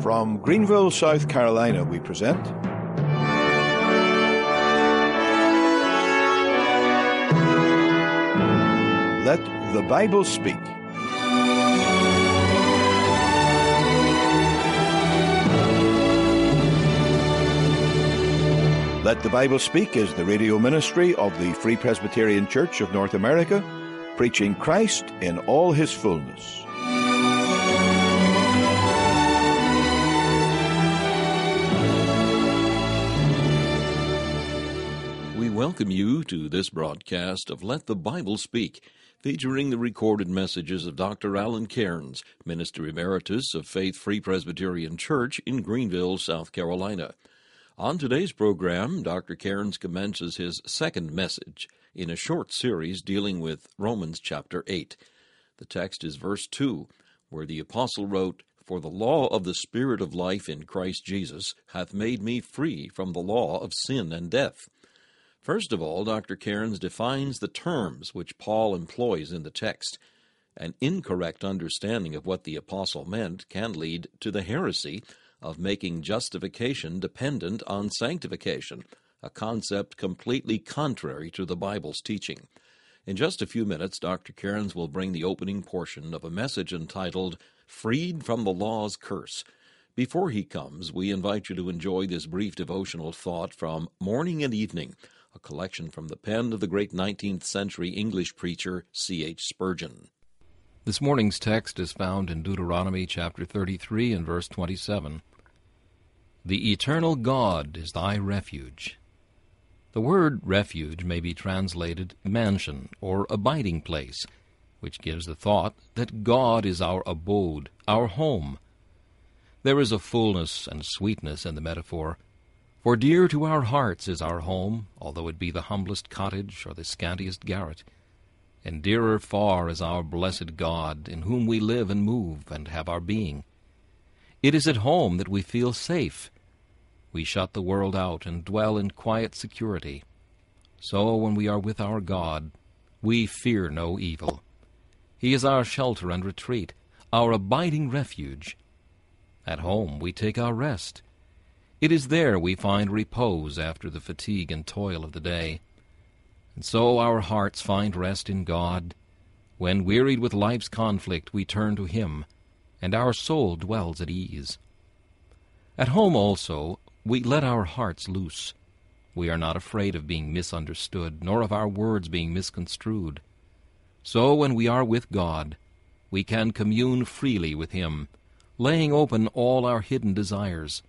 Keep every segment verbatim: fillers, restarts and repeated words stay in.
From Greenville, South Carolina, we present Let the Bible Speak. Let the Bible Speak is the radio ministry of the Free Presbyterian Church of North America, preaching Christ in all his fullness. We welcome you to this broadcast of Let the Bible Speak, featuring the recorded messages of Doctor Alan Cairns, Minister Emeritus of Faith Free Presbyterian Church in Greenville, South Carolina. On today's program, Doctor Cairns commences his second message in a short series dealing with Romans chapter eight. The text is verse two, where the apostle wrote, "For the law of the Spirit of life in Christ Jesus hath made me free from the law of sin and death." First of all, Doctor Cairns defines the terms which Paul employs in the text. An incorrect understanding of what the apostle meant can lead to the heresy of making justification dependent on sanctification, a concept completely contrary to the Bible's teaching. In just a few minutes, Doctor Cairns will bring the opening portion of a message entitled, "Freed from the Law's Curse." Before he comes, we invite you to enjoy this brief devotional thought from Morning and Evening, a collection from the pen of the great nineteenth century English preacher C H Spurgeon. This morning's text is found in Deuteronomy chapter thirty-three and verse twenty-seven. "The eternal God is thy refuge." The word refuge may be translated mansion or abiding place, which gives the thought that God is our abode, our home. There is a fullness and sweetness in the metaphor, for dear to our hearts is our home, although it be the humblest cottage or the scantiest garret. And dearer far is our blessed God, in whom we live and move and have our being. It is at home that we feel safe. We shut the world out and dwell in quiet security. So when we are with our God, we fear no evil. He is our shelter and retreat, our abiding refuge. At home we take our rest. It is there we find repose after the fatigue and toil of the day. And so our hearts find rest in God. When wearied with life's conflict, we turn to Him, and our soul dwells at ease. At home also, we let our hearts loose. We are not afraid of being misunderstood, nor of our words being misconstrued. So when we are with God, we can commune freely with Him, laying open all our hidden desires.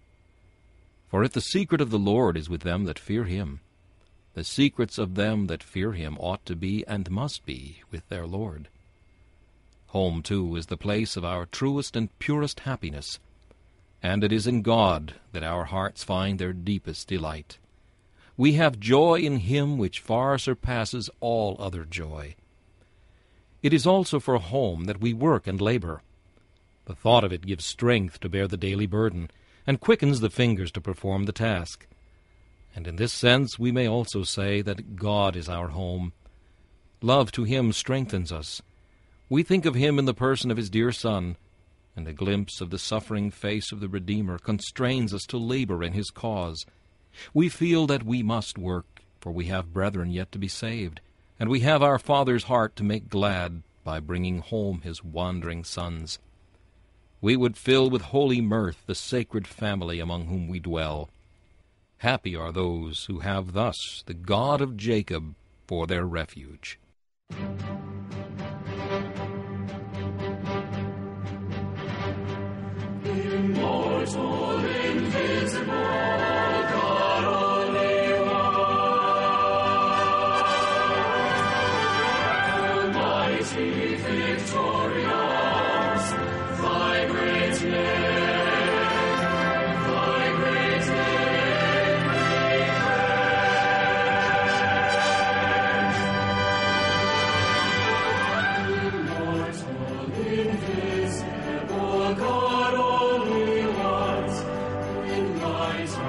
For if the secret of the Lord is with them that fear Him, the secrets of them that fear Him ought to be and must be with their Lord. Home, too, is the place of our truest and purest happiness, and it is in God that our hearts find their deepest delight. We have joy in Him which far surpasses all other joy. It is also for home that we work and labor. The thought of it gives strength to bear the daily burden, and quickens the fingers to perform the task. And in this sense we may also say that God is our home. Love to Him strengthens us. We think of Him in the person of His dear Son, and a glimpse of the suffering face of the Redeemer constrains us to labor in His cause. We feel that we must work, for we have brethren yet to be saved, and we have our Father's heart to make glad by bringing home His wandering sons. We would fill with holy mirth the sacred family among whom we dwell. Happy are those who have thus the God of Jacob for their refuge. Immortal, invisible, God only one, almighty, victorious, thy great name, thy great name we praise. Immortal, invisible, God only one, in light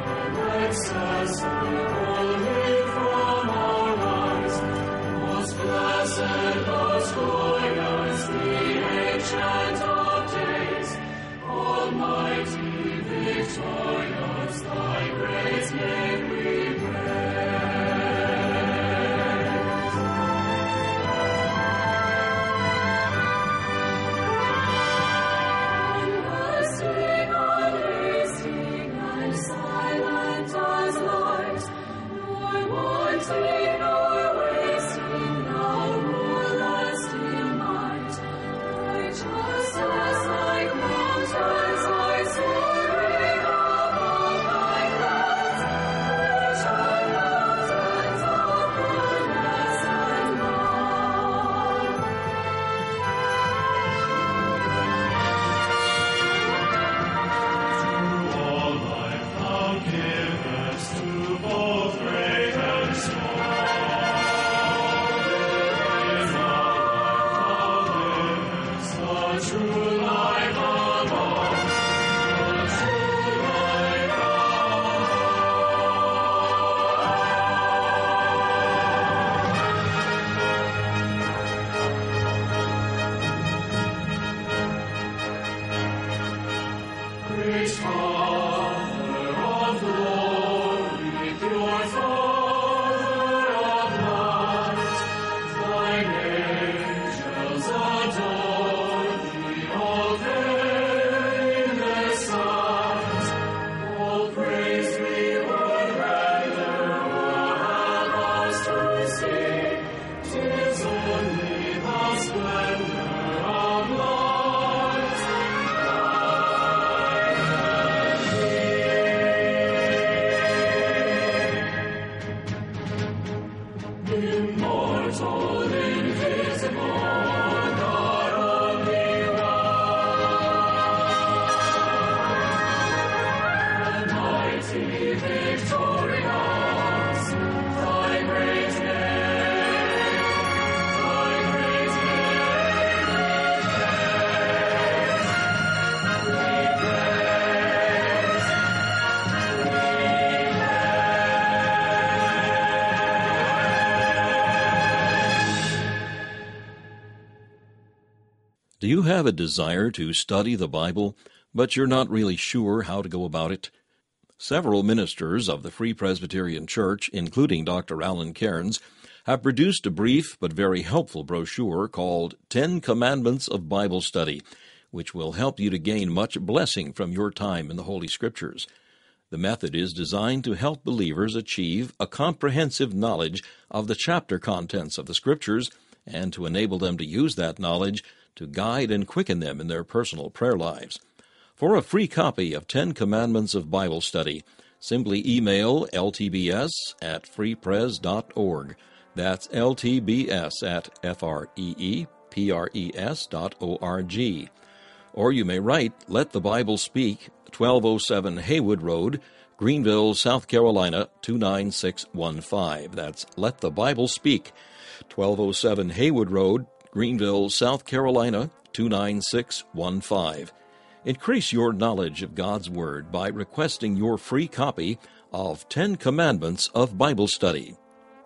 Do you have a desire to study the Bible, but you're not really sure how to go about it? Several ministers of the Free Presbyterian Church, including Doctor Alan Cairns, have produced a brief but very helpful brochure called Ten Commandments of Bible Study, which will help you to gain much blessing from your time in the Holy Scriptures. The method is designed to help believers achieve a comprehensive knowledge of the chapter contents of the Scriptures and to enable them to use that knowledge to guide and quicken them in their personal prayer lives. For a free copy of Ten Commandments of Bible Study, simply email L T B S at free pres dot org. That's L T B S at F R E E P R E S dot O R G. Or you may write, Let the Bible Speak, twelve oh seven Haywood Road, Greenville, South Carolina, two nine six one five. That's Let the Bible Speak, twelve oh seven Haywood Road, Greenville, South Carolina, two nine six one five. Increase your knowledge of God's Word by requesting your free copy of Ten Commandments of Bible Study.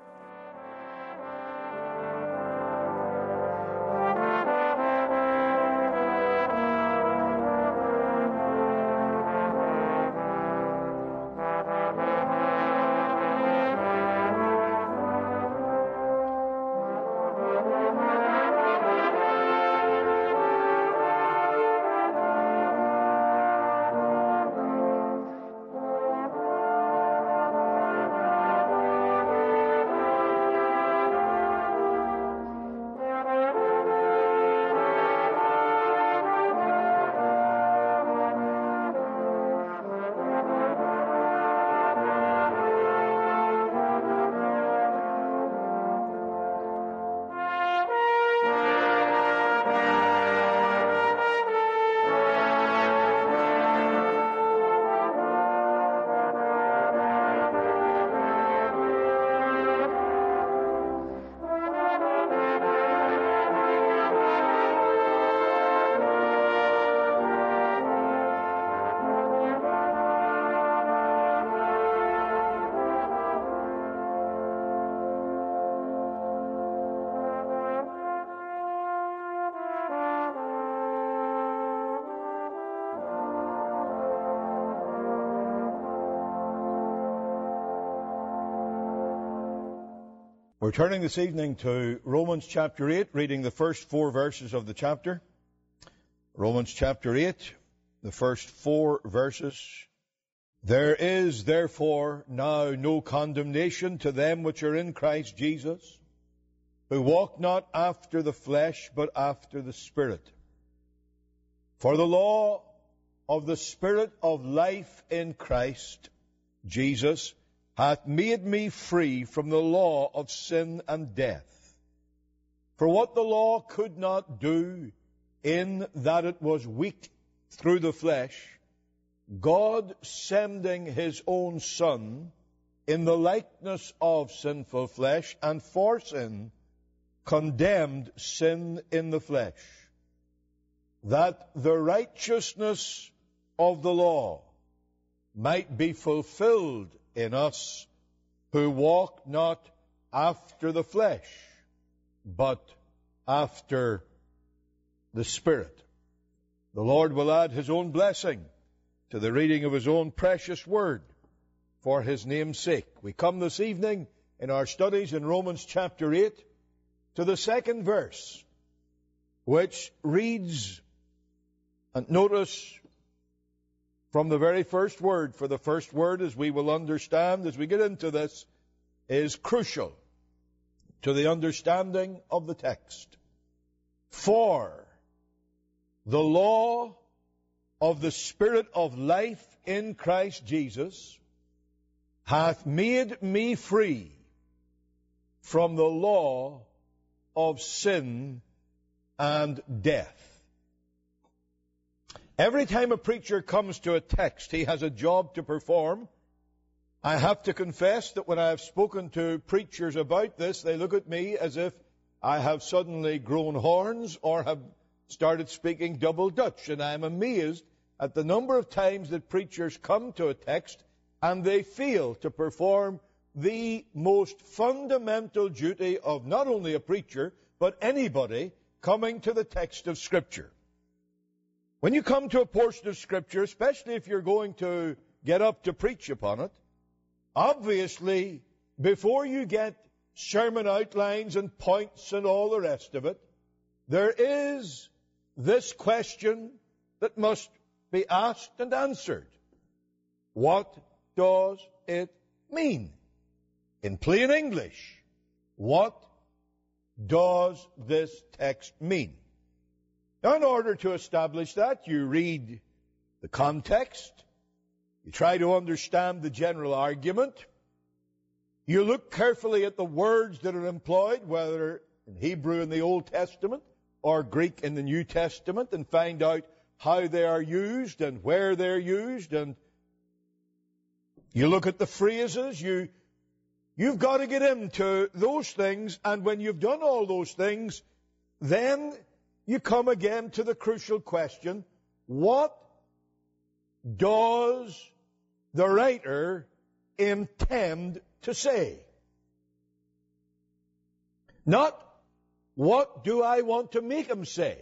We're turning this evening to Romans chapter eight, reading the first four verses of the chapter. Romans chapter eight, the first four verses. There is therefore now no condemnation to them which are in Christ Jesus, who walk not after the flesh, but after the Spirit. For the law of the Spirit of life in Christ Jesus hath made me free from the law of sin and death. For what the law could not do, in that it was weak through the flesh, God sending his own Son in the likeness of sinful flesh, and for sin, condemned sin in the flesh, that the righteousness of the law might be fulfilled in us, who walk not after the flesh, but after the Spirit. The Lord will add his own blessing to the reading of his own precious word for his name's sake. We come this evening in our studies in Romans chapter eight to the second verse, which reads, and notice from the very first word, for the first word, as we will understand as we get into this, is crucial to the understanding of the text. For the law of the Spirit of life in Christ Jesus hath made me free from the law of sin and death. Every time a preacher comes to a text, he has a job to perform. I have to confess that when I have spoken to preachers about this, they look at me as if I have suddenly grown horns or have started speaking double Dutch, and I am amazed at the number of times that preachers come to a text and they fail to perform the most fundamental duty of not only a preacher, but anybody coming to the text of Scripture. When you come to a portion of Scripture, especially if you're going to get up to preach upon it, obviously, before you get sermon outlines and points and all the rest of it, there is this question that must be asked and answered. What does it mean? In plain English, what does this text mean? Now, in order to establish that, you read the context, you try to understand the general argument, you look carefully at the words that are employed, whether in Hebrew in the Old Testament or Greek in the New Testament, and find out how they are used and where they're used, and you look at the phrases, you, you've got to get into those things, and when you've done all those things, then you come again to the crucial question, what does the writer intend to say? Not, what do I want to make him say?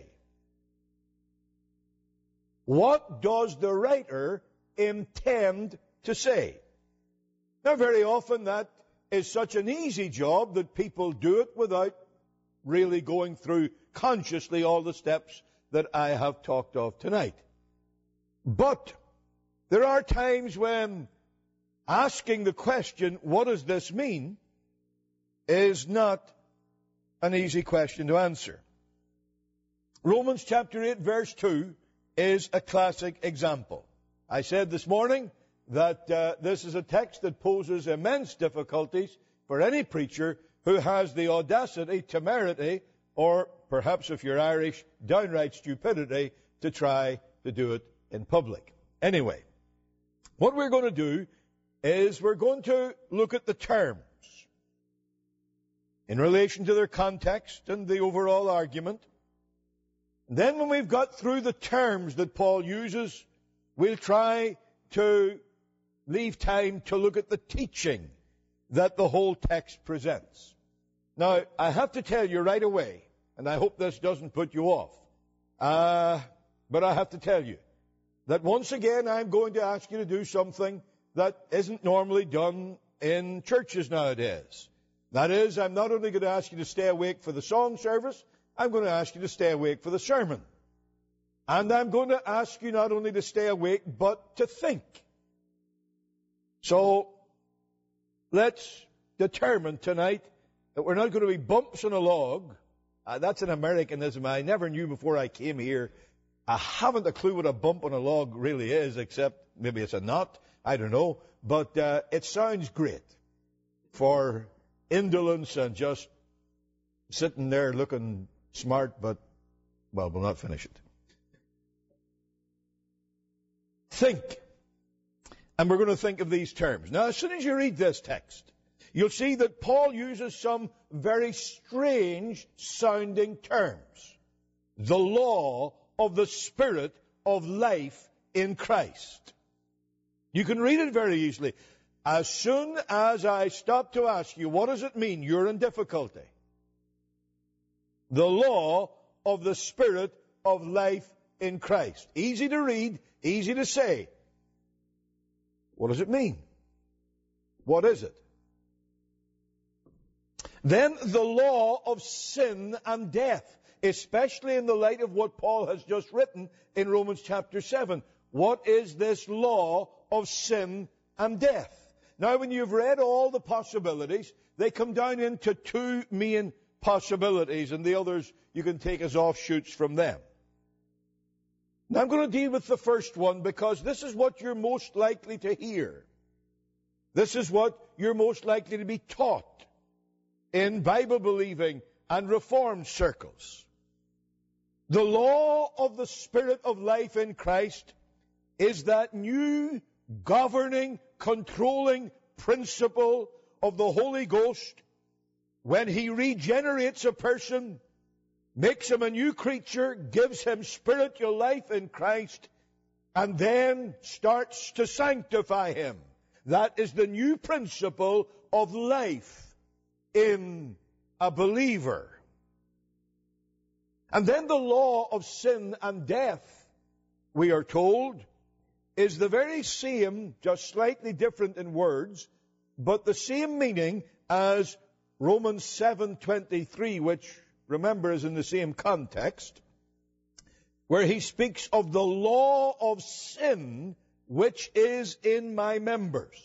What does the writer intend to say? Now, very often that is such an easy job that people do it without really going through consciously all the steps that I have talked of tonight. But there are times when asking the question, what does this mean, is not an easy question to answer. Romans chapter eight verse two is a classic example. I said this morning that uh, this is a text that poses immense difficulties for any preacher who has the audacity, temerity, or perhaps if you're Irish, downright stupidity to try to do it in public. Anyway, what we're going to do is we're going to look at the terms in relation to their context and the overall argument. Then when we've got through the terms that Paul uses, we'll try to leave time to look at the teaching that the whole text presents. Now, I have to tell you right away, and I hope this doesn't put you off, uh, but I have to tell you that once again I'm going to ask you to do something that isn't normally done in churches nowadays. That is, I'm not only going to ask you to stay awake for the song service, I'm going to ask you to stay awake for the sermon. And I'm going to ask you not only to stay awake, but to think. So, let's determine tonight that we're not going to be bumps on a log. Uh, that's an Americanism I never knew before I came here. I haven't a clue what a bump on a log really is, except maybe it's a knot. I don't know. But uh, it sounds great for indolence and just sitting there looking smart, but, well, we'll not finish it. Think. And we're going to think of these terms. Now, as soon as you read this text, you'll see that Paul uses some very strange sounding terms. The law of the Spirit of life in Christ. You can read it very easily. As soon as I stop to ask you, what does it mean? You're in difficulty. The law of the Spirit of life in Christ. Easy to read, easy to say. What does it mean? What is it? Then the law of sin and death, especially in the light of what Paul has just written in Romans chapter seven. What is this law of sin and death? Now, when you've read all the possibilities, they come down into two main possibilities, and the others you can take as offshoots from them. Now, I'm going to deal with the first one because this is what you're most likely to hear. This is what you're most likely to be taught in Bible-believing and Reformed circles. The law of the Spirit of life in Christ is that new governing, controlling principle of the Holy Ghost when He regenerates a person, makes him a new creature, gives him spiritual life in Christ, and then starts to sanctify him. That is the new principle of life in a believer. And then the law of sin and death, we are told, is the very same, just slightly different in words, but the same meaning as Romans seven twenty-three, which, remember, is in the same context, where he speaks of the law of sin which is in my members.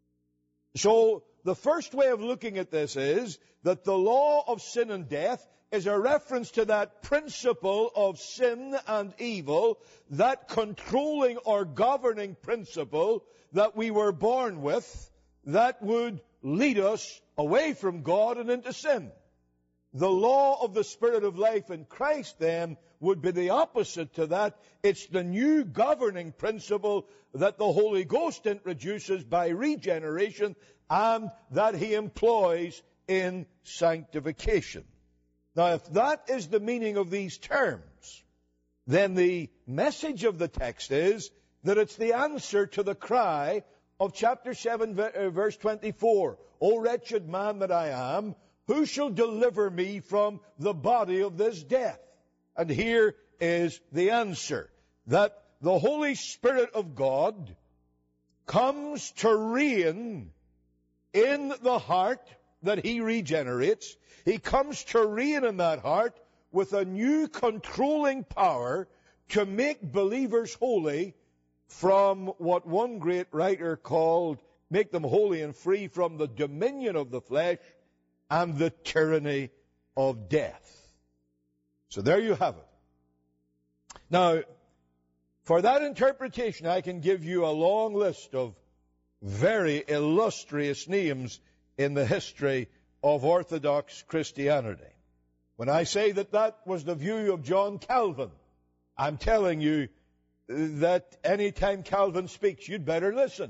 So the first way of looking at this is that the law of sin and death is a reference to that principle of sin and evil, that controlling or governing principle that we were born with, that would lead us away from God and into sin. The law of the Spirit of life in Christ, then, would be the opposite to that. It's the new governing principle that the Holy Ghost introduces by regeneration and that He employs in sanctification. Now, if that is the meaning of these terms, then the message of the text is that it's the answer to the cry of chapter seven, verse twenty-four. O wretched man that I am, who shall deliver me from the body of this death? And here is the answer, that the Holy Spirit of God comes to reign in the heart that He regenerates. He comes to reign in that heart with a new controlling power to make believers holy from what one great writer called, make them holy and free from the dominion of the flesh and the tyranny of death. So there you have it. Now, for that interpretation, I can give you a long list of very illustrious names in the history of Orthodox Christianity. When I say that that was the view of John Calvin, I'm telling you that any time Calvin speaks, you'd better listen.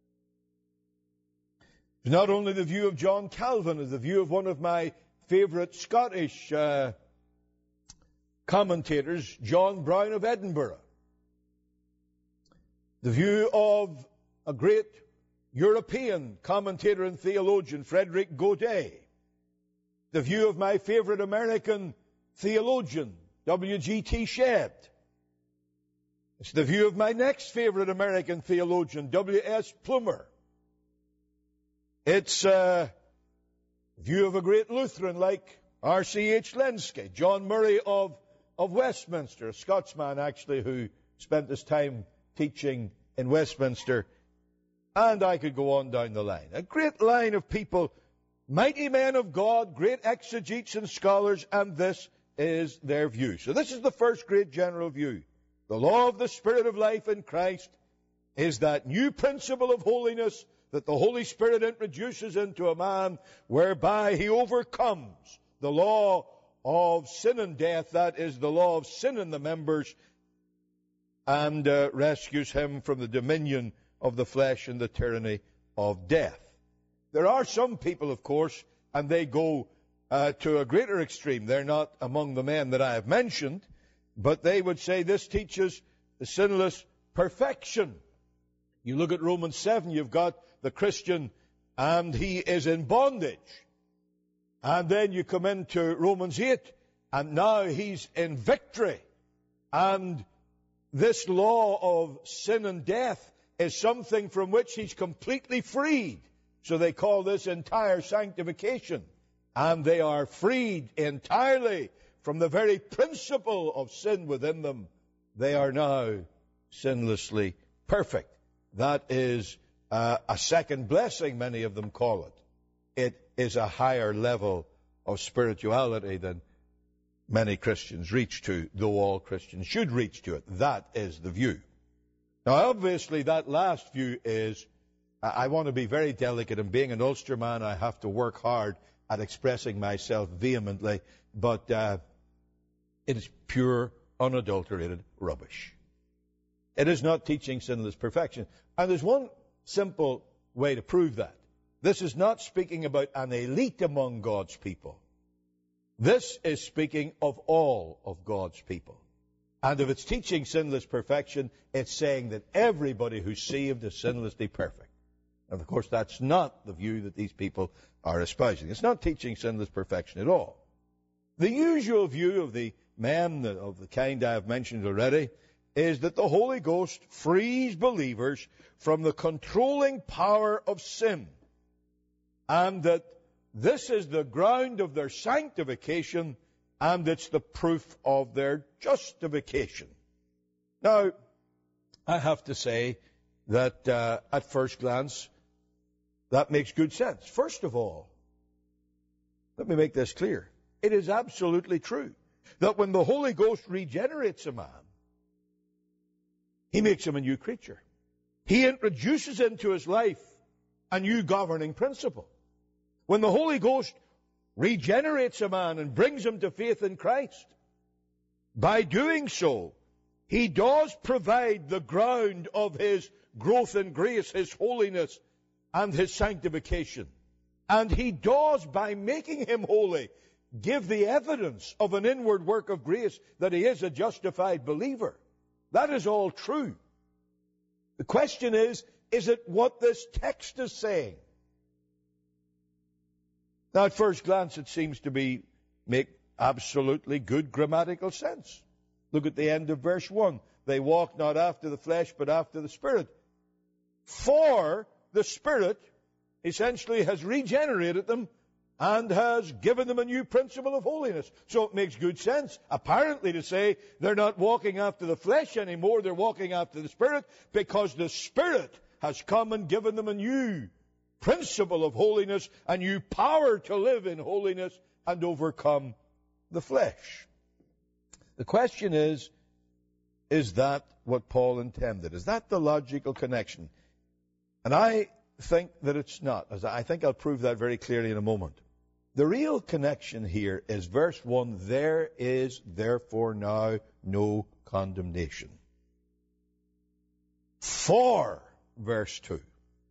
It's not only the view of John Calvin, it's the view of one of my favorite Scottish uh, commentators, John Brown of Edinburgh. The view of a great European commentator and theologian, Frederick Godet. The view of my favorite American theologian, W G T Shedd. It's the view of my next favorite American theologian, W S Plumer. It's a view of a great Lutheran like R C H Lenski, John Murray of, of Westminster, a Scotsman actually who spent his time teaching in Westminster. And I could go on down the line. A great line of people, mighty men of God, great exegetes and scholars, and this is their view. So this is the first great general view. The law of the Spirit of life in Christ is that new principle of holiness that the Holy Spirit introduces into a man, whereby he overcomes the law of sin and death, that is the law of sin in the members, and uh, rescues him from the dominion of the flesh and the tyranny of death. There are some people, of course, and they go uh, to a greater extreme. They're not among the men that I have mentioned, but they would say this teaches the sinless perfection. You look at Romans seven, you've got the Christian, and he is in bondage. And then you come into Romans eight, and now he's in victory. And this law of sin and death is something from which he's completely freed. So they call this entire sanctification. And they are freed entirely from the very principle of sin within them. They are now sinlessly perfect. That is uh, a second blessing, many of them call it. It is a higher level of spirituality than many Christians reach to, though all Christians should reach to it. That is the view. Now, obviously, that last view is, I want to be very delicate, and being an Ulster man, I have to work hard at expressing myself vehemently, but uh, it is pure, unadulterated rubbish. It is not teaching sinless perfection. And there's one simple way to prove that. This is not speaking about an elite among God's people. This is speaking of all of God's people. And if it's teaching sinless perfection, it's saying that everybody who's saved is sinlessly perfect. And of course, that's not the view that these people are espousing. It's not teaching sinless perfection at all. The usual view of the men of the kind I have mentioned already is that the Holy Ghost frees believers from the controlling power of sin, and that this is the ground of their sanctification, and it's the proof of their justification. Now, I have to say that uh, at first glance, that makes good sense. First of all, let me make this clear. It is absolutely true that when the Holy Ghost regenerates a man, he makes him a new creature. He introduces into his life a new governing principle. When the Holy Ghost regenerates a man and brings him to faith in Christ, by doing so, he does provide the ground of his growth in grace, his holiness, and his sanctification. And he does, by making him holy, give the evidence of an inward work of grace that he is a justified believer. That is all true. The question is, is it what this text is saying? Now, at first glance, it seems to be make absolutely good grammatical sense. Look at the end of verse one. They walk not after the flesh, but after the Spirit. For the Spirit essentially has regenerated them and has given them a new principle of holiness. So it makes good sense, apparently, to say they're not walking after the flesh anymore, they're walking after the Spirit, because the Spirit has come and given them a new principle of holiness, a new power to live in holiness and overcome the flesh. The question is, is that what Paul intended? Is that the logical connection? And I think that it's not, as I think I'll prove that very clearly in a moment. The real connection here is verse one, there is therefore now no condemnation. For verse two.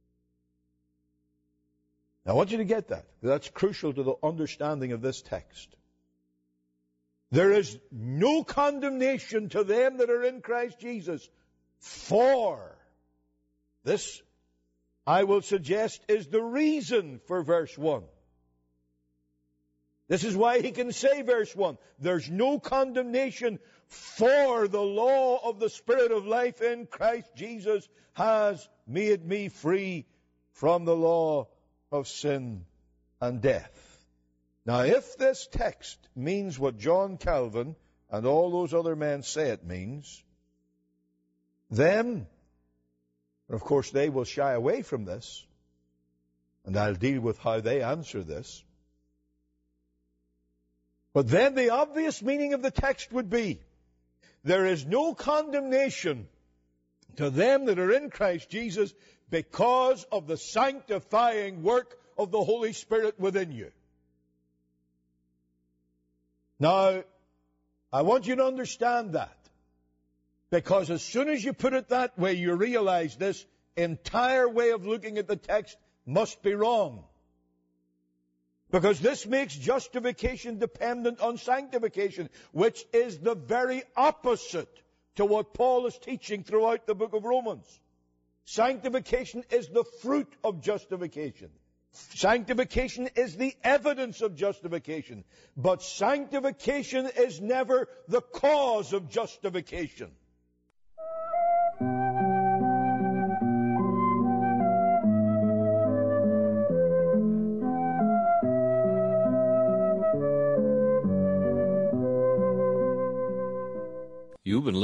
Now I want you to get that. That's crucial to the understanding of this text. There is no condemnation to them that are in Christ Jesus. For this, I will suggest, is the reason for verse one. This is why he can say, verse one, there's no condemnation, for the law of the Spirit of life in Christ Jesus has made me free from the law of sin and death. Now, if this text means what John Calvin and all those other men say it means, then, of course, they will shy away from this, and I'll deal with how they answer this. But then the obvious meaning of the text would be, there is no condemnation to them that are in Christ Jesus because of the sanctifying work of the Holy Spirit within you. Now, I want you to understand that, because as soon as you put it that way, you realize this entire way of looking at the text must be wrong. Because this makes justification dependent on sanctification, which is the very opposite to what Paul is teaching throughout the book of Romans. Sanctification is the fruit of justification. Sanctification is the evidence of justification. But sanctification is never the cause of justification.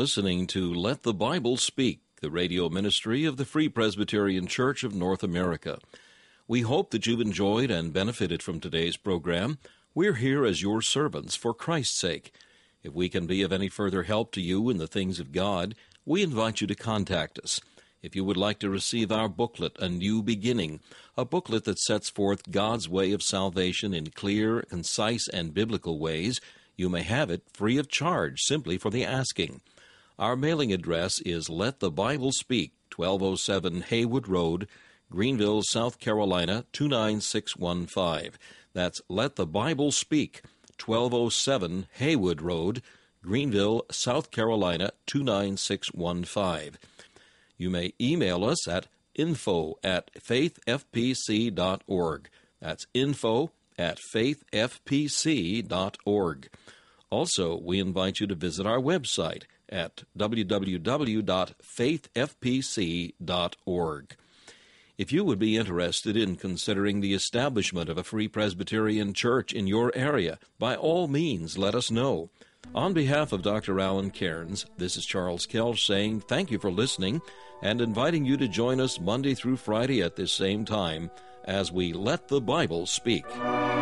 listening to Let the Bible Speak, the radio ministry of the Free Presbyterian Church of North America. We hope that you've enjoyed and benefited from today's program. We're here as your servants for Christ's sake. If we can be of any further help to you in the things of God, we invite you to contact us. If you would like to receive our booklet, A New Beginning, a booklet that sets forth God's way of salvation in clear, concise, and biblical ways, you may have it free of charge simply for the asking. Our mailing address is Let the Bible Speak, twelve oh seven Haywood Road, Greenville, South Carolina, two nine six one five. That's Let the Bible Speak, twelve oh seven Haywood Road, Greenville, South Carolina, two nine six one five. You may email us at info at faith f p c dot org. That's info at faith f p c dot org. Also, we invite you to visit our website at w w w dot faith f p c dot org. If you would be interested in considering the establishment of a Free Presbyterian Church in your area, by all means let us know. On behalf of Doctor Alan Cairns, this is Charles Kelch saying thank you for listening and inviting you to join us Monday through Friday at this same time as we Let the Bible Speak.